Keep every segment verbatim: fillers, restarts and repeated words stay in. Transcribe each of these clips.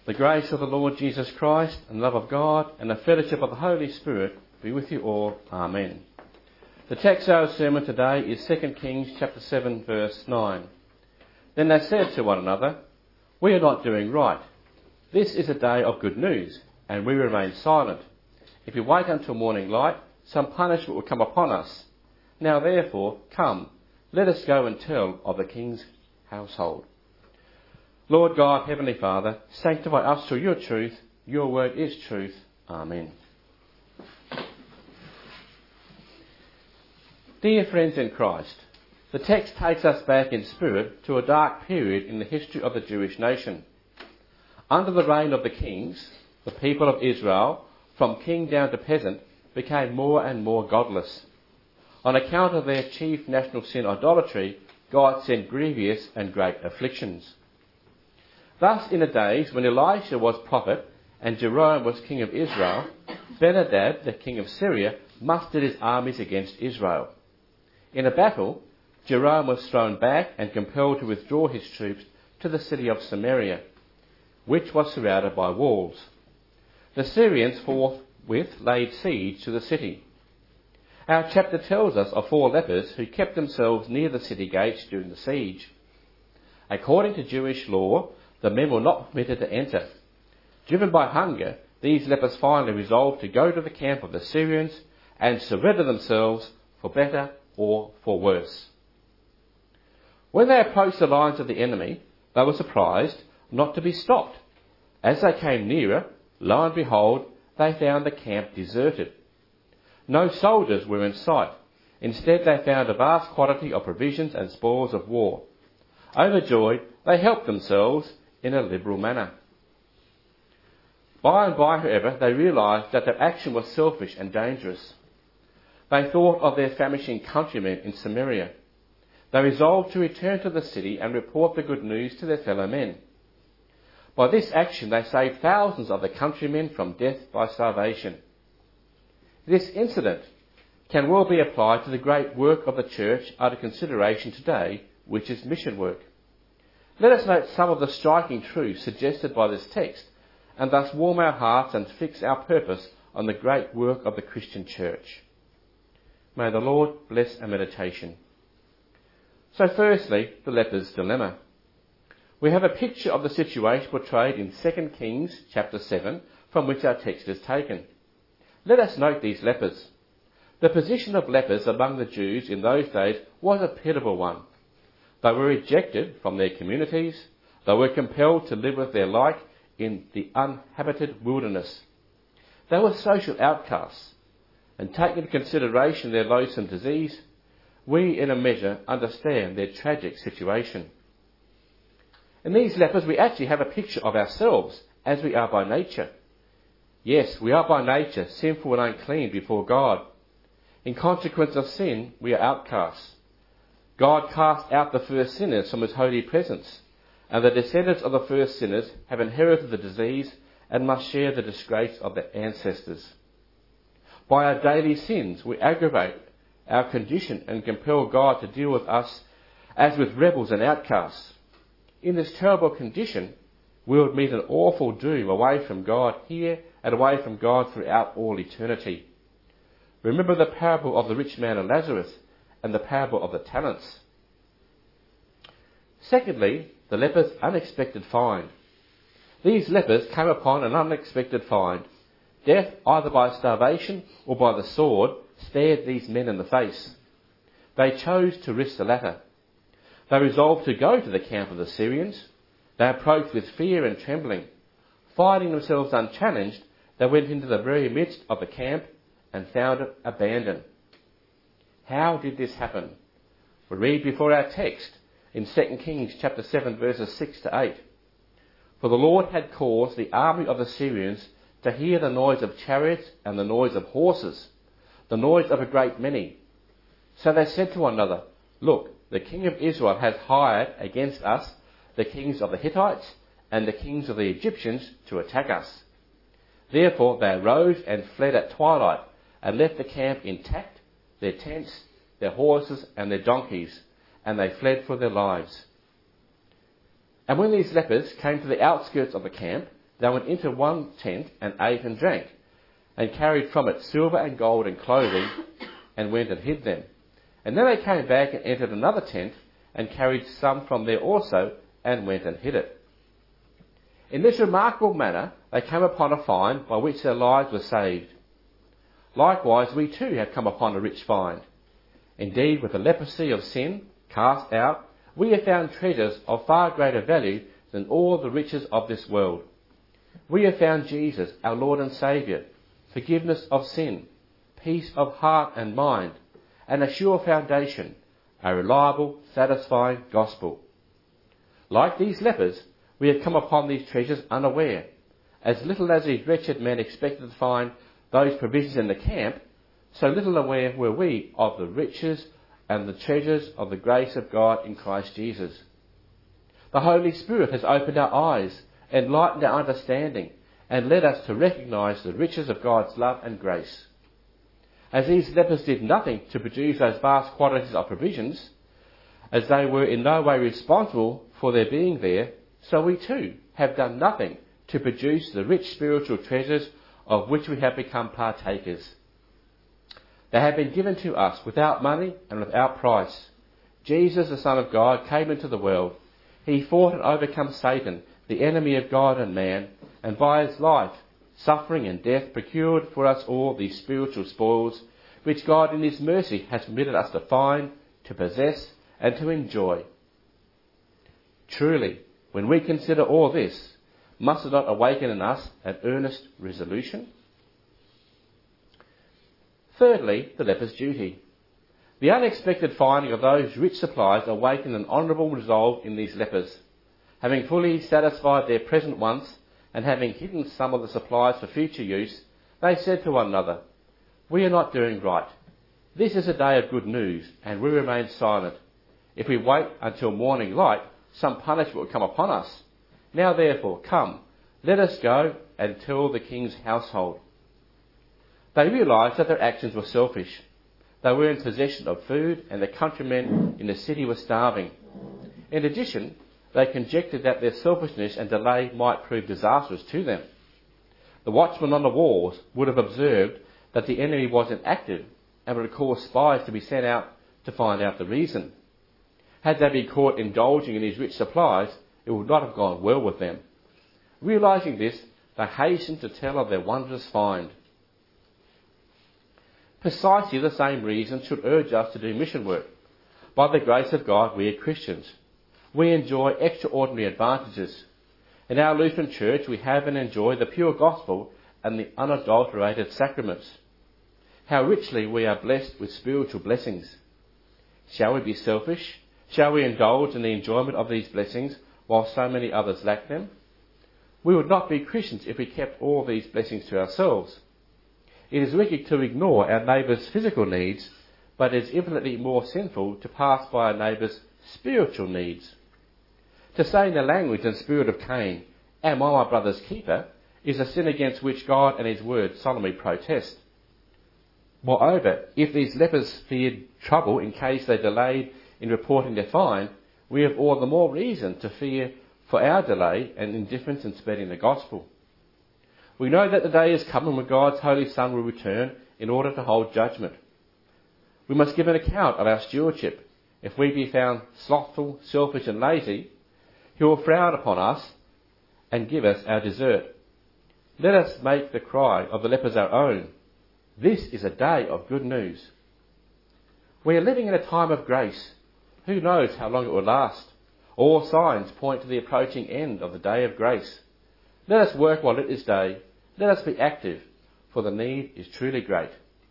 The grace of the Lord Jesus Christ and love of God and the fellowship of the Holy Spirit be with you all. Amen. The text of our sermon today is Second Kings chapter seven verse nine. Then they said to one another, "We are not doing right. This is a day of good news, and we remain silent. If we wait until morning light, some punishment will come upon us. Now therefore, come, let us go and tell of the king's household." Lord God, Heavenly Father, sanctify us through your truth. Your word is truth. Amen. Dear friends in Christ, the text takes us back in spirit to a dark period in the history of the Jewish nation. Under the reign of the kings, the people of Israel, from king down to peasant, became more and more godless. On account of their chief national sin, idolatry, God sent grievous and great afflictions. Thus, in the days when Elisha was prophet and Jeroboam was king of Israel, Ben-hadad, the king of Syria, mustered his armies against Israel. In a battle, Jeroboam was thrown back and compelled to withdraw his troops to the city of Samaria, which was surrounded by walls. The Syrians forthwith laid siege to the city. Our chapter tells us of four lepers who kept themselves near the city gates during the siege. According to Jewish law, the men were not permitted to enter. Driven by hunger, these lepers finally resolved to go to the camp of the Syrians and surrender themselves for better or for worse. When they approached the lines of the enemy, they were surprised not to be stopped. As they came nearer, lo and behold, they found the camp deserted. No soldiers were in sight. Instead, they found a vast quantity of provisions and spoils of war. Overjoyed, they helped themselves in a liberal manner. By and by, however, they realised that their action was selfish and dangerous. They thought of their famishing countrymen in Samaria. They resolved to return to the city and report the good news to their fellow men. By this action, they saved thousands of their countrymen from death by starvation. This incident can well be applied to the great work of the church under consideration today, which is mission work. Let us note some of the striking truths suggested by this text, and thus warm our hearts and fix our purpose on the great work of the Christian church. May the Lord bless our meditation. So firstly, the leper's dilemma. We have a picture of the situation portrayed in Second Kings chapter seven, from which our text is taken. Let us note these lepers. The position of lepers among the Jews in those days was a pitiable one. They were rejected from their communities. They were compelled to live with their like in the uninhabited wilderness. They were social outcasts, and taking into consideration their loathsome disease, we in a measure understand their tragic situation. In these lepers, we actually have a picture of ourselves as we are by nature. Yes, we are by nature sinful and unclean before God. In consequence of sin, we are outcasts. God cast out the first sinners from his holy presence, and the descendants of the first sinners have inherited the disease and must share the disgrace of their ancestors. By our daily sins, we aggravate our condition and compel God to deal with us as with rebels and outcasts. In this terrible condition, we would meet an awful doom away from God here and away from God throughout all eternity. Remember the parable of the rich man and Lazarus, and the parable of the talents. Secondly, the leper's unexpected find. These lepers came upon an unexpected find. Death, either by starvation or by the sword, stared these men in the face. They chose to risk the latter. They resolved to go to the camp of the Syrians. They approached with fear and trembling. Finding themselves unchallenged, they went into the very midst of the camp and found it abandoned. How did this happen? We read before our text in Second Kings chapter seven verses six to eight. For the Lord had caused the army of the Syrians to hear the noise of chariots and the noise of horses, the noise of a great many. So they said to one another, "Look, the king of Israel has hired against us the kings of the Hittites and the kings of the Egyptians to attack us." Therefore they arose and fled at twilight and left the camp intact, their tents, their horses and their donkeys, and they fled for their lives. And when these lepers came to the outskirts of the camp, they went into one tent and ate and drank, and carried from it silver and gold and clothing, and went and hid them. And then they came back and entered another tent, and carried some from there also, and went and hid it. In this remarkable manner they came upon a find by which their lives were saved. Likewise we too have come upon a rich find. Indeed, with the leprosy of sin cast out, we have found treasures of far greater value than all the riches of this world. We have found Jesus, our Lord and Saviour, forgiveness of sin, peace of heart and mind, and a sure foundation, a reliable, satisfying gospel. Like these lepers, we have come upon these treasures unaware. As little as these wretched men expected to find those provisions in the camp, so little aware were we of the riches and the treasures of the grace of God in Christ Jesus. The Holy Spirit has opened our eyes, enlightened our understanding, and led us to recognise the riches of God's love and grace. As these lepers did nothing to produce those vast quantities of provisions, as they were in no way responsible for their being there, so we too have done nothing to produce the rich spiritual treasures of which we have become partakers. They have been given to us without money and without price. Jesus, the Son of God, came into the world. He fought and overcome Satan, the enemy of God and man, and by his life, suffering and death procured for us all these spiritual spoils, which God in his mercy has permitted us to find, to possess, and to enjoy. Truly, when we consider all this, must it not awaken in us an earnest resolution? Thirdly, the leper's duty. The unexpected finding of those rich supplies awakened an honourable resolve in these lepers. Having fully satisfied their present wants, and having hidden some of the supplies for future use, they said to one another, "We are not doing right. This is a day of good news, and we remain silent. If we wait until morning light, some punishment will come upon us. Now therefore, come, let us go and tell the king's household." They realised that their actions were selfish. They were in possession of food, and the countrymen in the city were starving. In addition, they conjectured that their selfishness and delay might prove disastrous to them. The watchmen on the walls would have observed that the enemy was inactive, and would have caused spies to be sent out to find out the reason. Had they been caught indulging in these rich supplies, it would not have gone well with them. Realising this, they hastened to tell of their wondrous find. Precisely the same reason should urge us to do mission work. By the grace of God, we are Christians. We enjoy extraordinary advantages. In our Lutheran Church, we have and enjoy the pure gospel and the unadulterated sacraments. How richly we are blessed with spiritual blessings. Shall we be selfish? Shall we indulge in the enjoyment of these blessings while so many others lack them? We would not be Christians if we kept all these blessings to ourselves. It is wicked to ignore our neighbour's physical needs, but it is infinitely more sinful to pass by our neighbour's spiritual needs. To say in the language and spirit of Cain, "Am I my brother's keeper?" is a sin against which God and his word solemnly protest. Moreover, if these lepers feared trouble in case they delayed in reporting their find, we have all the more reason to fear for our delay and indifference in spreading the gospel. We know that the day is coming when God's Holy Son will return in order to hold judgment. We must give an account of our stewardship. If we be found slothful, selfish and lazy, he will frown upon us and give us our desert. Let us make the cry of the lepers our own. This is a day of good news. We are living in a time of grace. Who knows how long it will last? All signs point to the approaching end of the day of grace. Let us work while it is day. Let us be active, for the need is truly great.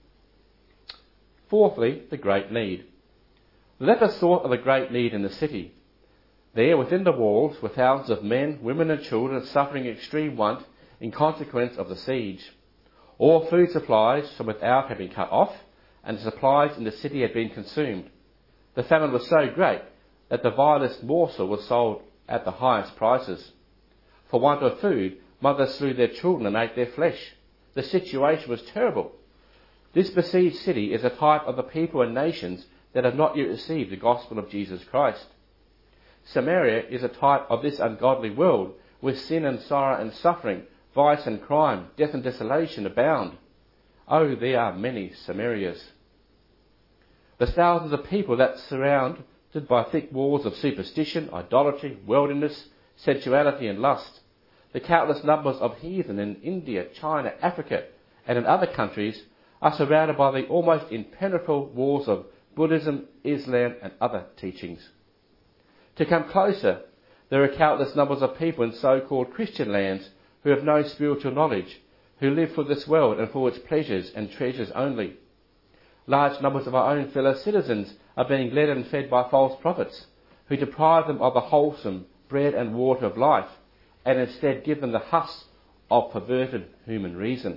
Fourthly, the great need. The lepers thought of the great need in the city. There, within the walls, were thousands of men, women and children suffering extreme want in consequence of the siege. All food supplies from without had been cut off, and the supplies in the city had been consumed. The famine was so great that the vilest morsel was sold at the highest prices. For want of food, mothers slew their children and ate their flesh. The situation was terrible. This besieged city is a type of the people and nations that have not yet received the gospel of Jesus Christ. Samaria is a type of this ungodly world where sin and sorrow and suffering, vice and crime, death and desolation abound. Oh, there are many Samarias. The thousands of people that surrounded by thick walls of superstition, idolatry, worldliness, sensuality and lust. The countless numbers of heathen in India, China, Africa and in other countries are surrounded by the almost impenetrable walls of Buddhism, Islam and other teachings. To come closer, there are countless numbers of people in so-called Christian lands who have no spiritual knowledge, who live for this world and for its pleasures and treasures only. Large numbers of our own fellow citizens are being led and fed by false prophets, who deprive them of the wholesome bread and water of life, and instead give them the husks of perverted human reason.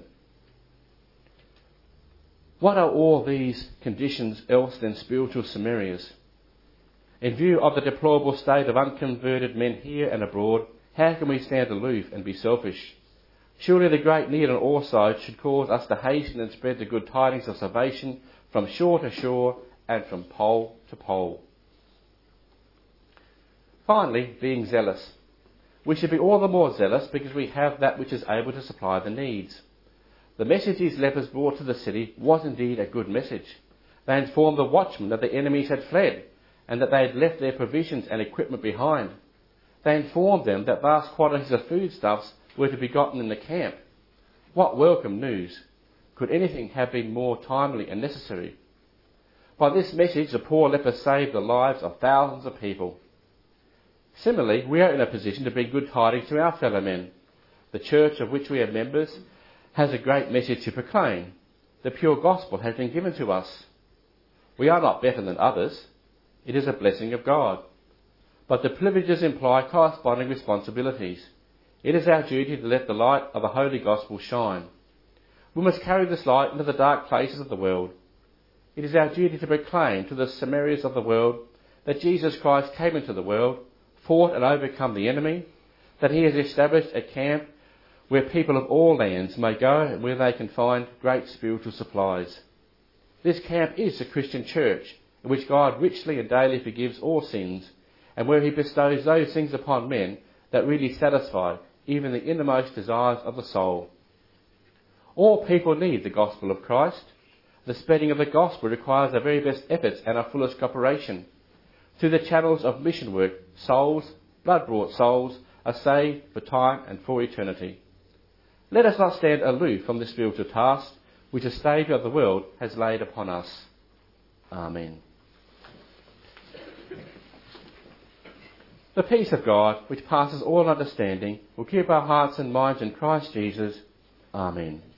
What are all these conditions else than spiritual Samarias? In view of the deplorable state of unconverted men here and abroad, how can we stand aloof and be selfish? Surely the great need on all sides should cause us to hasten and spread the good tidings of salvation from shore to shore and from pole to pole. Finally, being zealous. We should be all the more zealous because we have that which is able to supply the needs. The message these lepers brought to the city was indeed a good message. They informed the watchmen that the enemies had fled and that they had left their provisions and equipment behind. They informed them that vast quantities of foodstuffs were to be gotten in the camp. What welcome news! Could anything have been more timely and necessary? By this message, the poor lepers saved the lives of thousands of people. Similarly, we are in a position to bring good tidings to our fellow men. The church of which we are members has a great message to proclaim. The pure gospel has been given to us. We are not better than others. It is a blessing of God. But the privileges imply corresponding responsibilities. It is our duty to let the light of the holy gospel shine. We must carry this light into the dark places of the world. It is our duty to proclaim to the Samarias of the world that Jesus Christ came into the world, fought and overcome the enemy, that he has established a camp where people of all lands may go and where they can find great spiritual supplies. This camp is the Christian church, in which God richly and daily forgives all sins, and where he bestows those things upon men that really satisfy even the innermost desires of the soul. All people need the gospel of Christ. The spreading of the gospel requires our very best efforts and our fullest cooperation. Through the channels of mission work, souls, blood-bought souls, are saved for time and for eternity. Let us not stand aloof from the spiritual task which the Saviour of the world has laid upon us. Amen. The peace of God, which passes all understanding, will keep our hearts and minds in Christ Jesus. Amen.